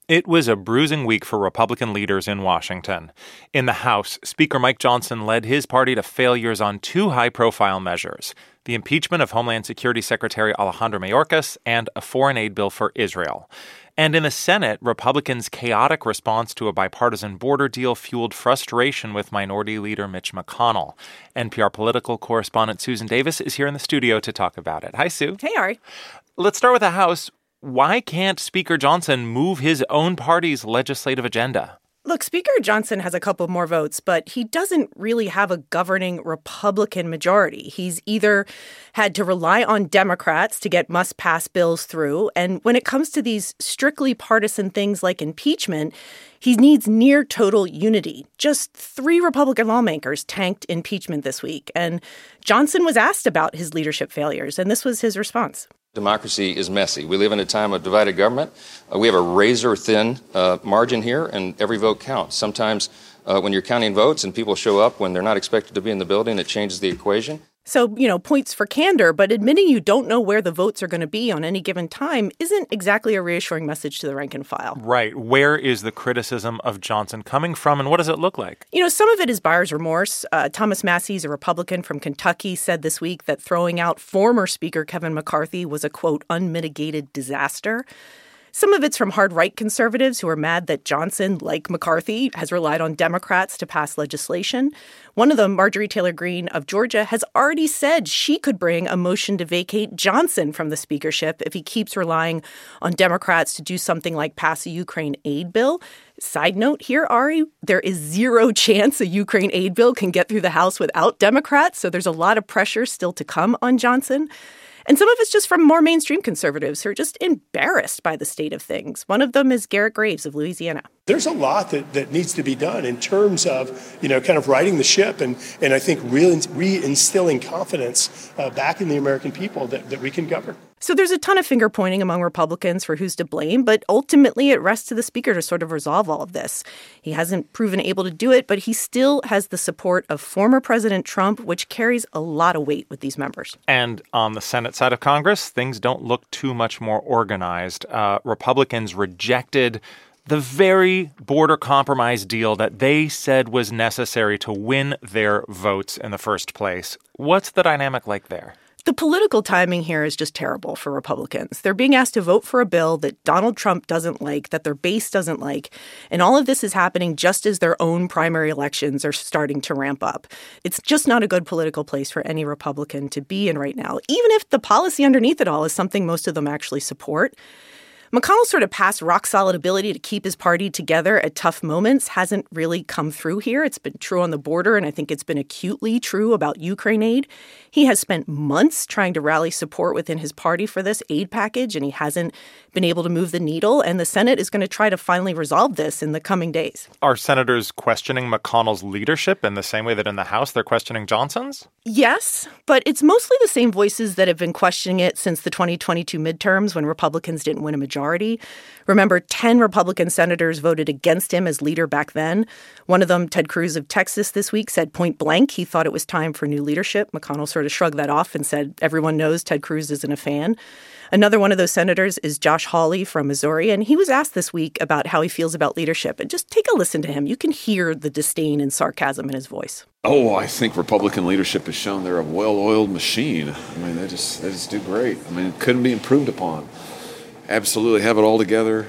It was a bruising week for Republican leaders in Washington. In the House, Speaker Mike Johnson led his party to failures on two high-profile measures: the impeachment of Homeland Security Secretary Alejandro Mayorkas and a foreign aid bill for Israel. And in the Senate, Republicans' chaotic response to a bipartisan border deal fueled frustration with Minority Leader Mitch McConnell. NPR political correspondent Susan Davis is here in the studio to talk about it. Hi, Sue. Hey, Ari. Let's start with the House. Why can't Speaker Johnson move his own party's legislative agenda? Look, Speaker Johnson has a couple more votes, but he doesn't really have a governing Republican majority. He's either had to rely on Democrats to get must-pass bills through, and when it comes to these strictly partisan things like impeachment, he needs near total unity. Just 3 Republican lawmakers tanked impeachment this week, and Johnson was asked about his leadership failures, and this was his response. Democracy is messy. We live in a time of divided government. We have a razor-thin margin here, and every vote counts. Sometimes when you're counting votes and people show up when they're not expected to be in the building, it changes the equation. So, points for candor, but admitting you don't know where the votes are going to be on any given time isn't exactly a reassuring message to the rank and file. Right. Where is the criticism of Johnson coming from, and what does it look like? Some of it is buyer's remorse. Thomas Massie, a Republican from Kentucky, said this week that throwing out former Speaker Kevin McCarthy was a, quote, unmitigated disaster. Some of it's from hard-right conservatives who are mad that Johnson, like McCarthy, has relied on Democrats to pass legislation. One of them, Marjorie Taylor Greene of Georgia, has already said she could bring a motion to vacate Johnson from the speakership if he keeps relying on Democrats to do something like pass a Ukraine aid bill. Side note here, Ari, there is zero chance a Ukraine aid bill can get through the House without Democrats, so there's a lot of pressure still to come on Johnson. And some of it's just from more mainstream conservatives who are just embarrassed by the state of things. One of them is Garrett Graves of Louisiana. There's a lot that needs to be done in terms of, kind of righting the ship and I think reinstilling confidence back in the American people that we can govern. So there's a ton of finger pointing among Republicans for who's to blame, but ultimately it rests to the speaker to sort of resolve all of this. He hasn't proven able to do it, but he still has the support of former President Trump, which carries a lot of weight with these members. And on the Senate side of Congress, things don't look too much more organized. Republicans rejected the very border compromise deal that they said was necessary to win their votes in the first place. What's the dynamic like there? The political timing here is just terrible for Republicans. They're being asked to vote for a bill that Donald Trump doesn't like, that their base doesn't like. And all of this is happening just as their own primary elections are starting to ramp up. It's just not a good political place for any Republican to be in right now, even if the policy underneath it all is something most of them actually support. McConnell's sort of past rock-solid ability to keep his party together at tough moments hasn't really come through here. It's been true on the border, and I think it's been acutely true about Ukraine aid. He has spent months trying to rally support within his party for this aid package, and he hasn't been able to move the needle. And the Senate is going to try to finally resolve this in the coming days. Are senators questioning McConnell's leadership in the same way that in the House they're questioning Johnson's? Yes, but it's mostly the same voices that have been questioning it since the 2022 midterms when Republicans didn't win a majority. Remember, 10 Republican senators voted against him as leader back then. One of them, Ted Cruz of Texas this week, said point blank he thought it was time for new leadership. McConnell sort of shrugged that off and said everyone knows Ted Cruz isn't a fan. Another one of those senators is Josh Hawley from Missouri, and he was asked this week about how he feels about leadership. And just take a listen to him. You can hear the disdain and sarcasm in his voice. Oh, I think Republican leadership has shown they're a well-oiled machine. I mean, they just do great. I mean, it couldn't be improved upon. Absolutely have it all together,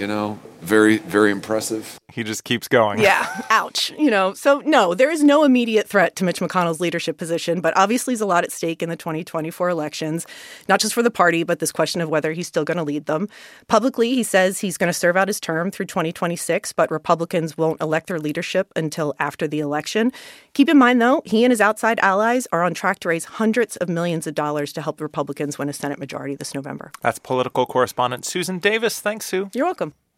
very, very impressive. He just keeps going. Yeah, ouch. So no, there is no immediate threat to Mitch McConnell's leadership position, but obviously there's a lot at stake in the 2024 elections, not just for the party, but this question of whether he's still going to lead them. Publicly, he says he's going to serve out his term through 2026, but Republicans won't elect their leadership until after the election. Keep in mind, though, he and his outside allies are on track to raise hundreds of millions of dollars to help Republicans win a Senate majority this November. That's political correspondent Susan Davis. Thanks, Sue. You're welcome.